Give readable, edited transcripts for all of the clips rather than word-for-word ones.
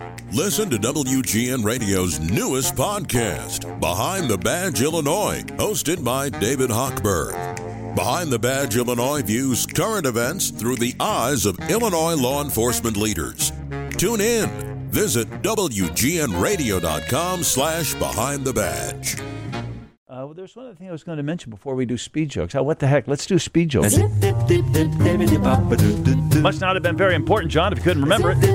Listen to WGN Radio's newest podcast, Behind the Badge Illinois, hosted by David Hochberg. Behind the Badge Illinois views current events through the eyes of Illinois law enforcement leaders. Tune in. Visit WGNRadio.com/Behind the Badge. There's one other thing I was going to mention before we do speed jokes. What the heck? Let's do speed jokes. Must not have been very important, John, if you couldn't remember it.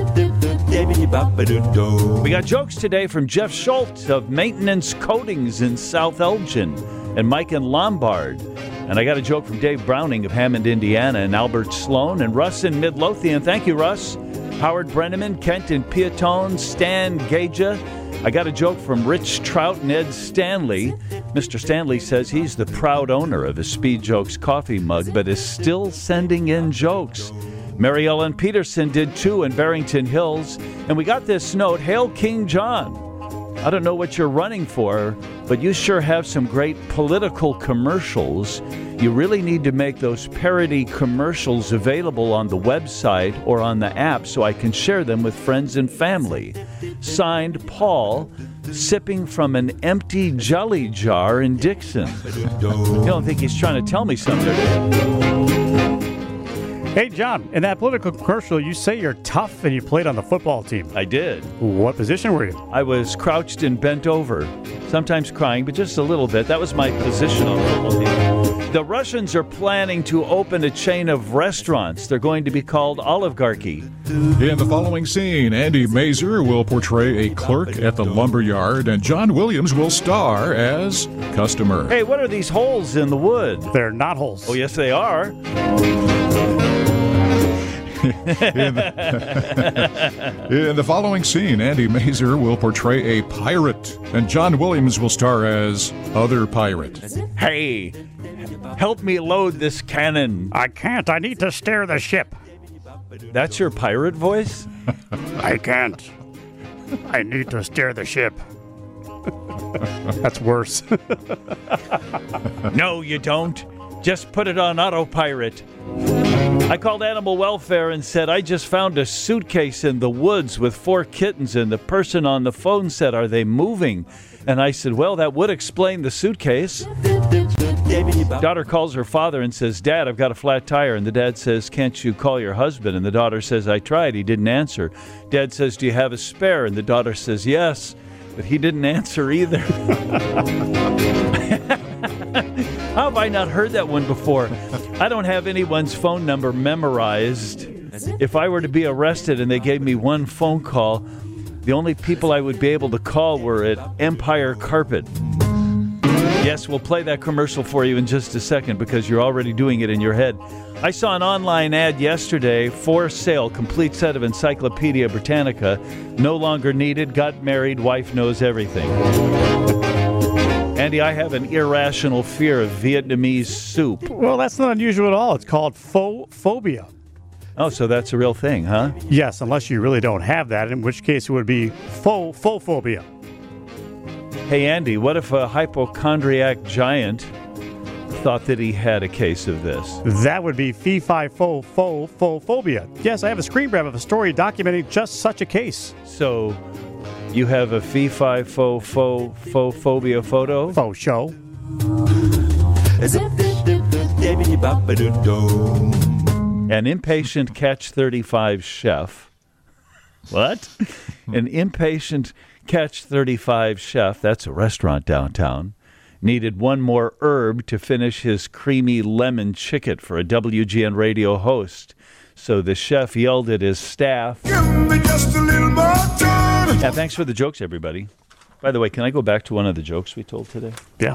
We got jokes today from Jeff Schultz of Maintenance Coatings in South Elgin and Mike in Lombard. And I got a joke from Dave Browning of Hammond, Indiana, and Albert Sloan and Russ in Midlothian. Thank you, Russ. Howard Brenneman, Kent in Piatone, Stan Gaja. I got a joke from Rich Trout and Ed Stanley. Mr. Stanley says he's the proud owner of his Speed Jokes coffee mug, but is still sending in jokes. Mary Ellen Peterson did too in Barrington Hills. And we got this note, Hail King John. I don't know what you're running for, but you sure have some great political commercials. You really need to make those parody commercials available on the website or on the app so I can share them with friends and family. Signed, Paul, sipping from an empty jelly jar in Dixon. You don't think he's trying to tell me something? Hey, John, in that political commercial, you say you're tough and you played on the football team. I did. What position were you? I was crouched and bent over, sometimes crying, but just a little bit. That was my position on the football team. The Russians are planning to open a chain of restaurants. They're going to be called Oligarchy. In the following scene, Andy Mazer will portray a clerk at the lumberyard, and John Williams will star as customer. Hey, what are these holes in the wood? They're not holes. Oh, yes, they are. In the following scene, Andy Mazer will portray a pirate, and John Williams will star as other pirate. Hey, help me load this cannon. I can't. I need to steer the ship. That's your pirate voice? I can't. I need to steer the ship. That's worse. No, you don't. Just put it on autopilot. I called animal welfare and said, I just found a suitcase in the woods with 4 kittens, and the person on the phone said, are they moving? And I said, well, that would explain the suitcase. Daughter calls her father and says, Dad, I've got a flat tire. And the dad says, can't you call your husband? And the daughter says, I tried. He didn't answer. Dad says, do you have a spare? And the daughter says, yes. But he didn't answer either. How have I not heard that one before? I don't have anyone's phone number memorized. If I were to be arrested and they gave me one phone call, the only people I would be able to call were at Empire Carpet. Yes, we'll play that commercial for you in just a second because you're already doing it in your head. I saw an online ad yesterday, for sale, complete set of Encyclopedia Britannica, no longer needed, got married, wife knows everything. Andy, I have an irrational fear of Vietnamese soup. Well, that's not unusual at all. It's called faux phobia. Oh, so that's a real thing, huh? Yes, unless you really don't have that, in which case it would be faux phobia. Hey, Andy, what if a hypochondriac giant thought that he had a case of this? That would be fee-fi-fo-phobia. Yes, I have a screen grab of a story documenting just such a case. So you have a fee-fi-fo-phobia photo? Faux show. An impatient Catch-35 chef. What? An impatient Catch-35 chef, that's a restaurant downtown, needed one more herb to finish his creamy lemon chicken for a WGN radio host. So the chef yelled at his staff. Give me just a little more time. Yeah, thanks for the jokes, everybody. By the way, can I go back to one of the jokes we told today? Yeah.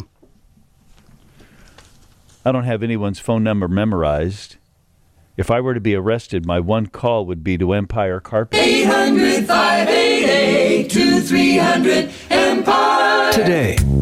I don't have anyone's phone number memorized. If I were to be arrested, my one call would be to Empire Carpet. 800-588-2300 Empire. Today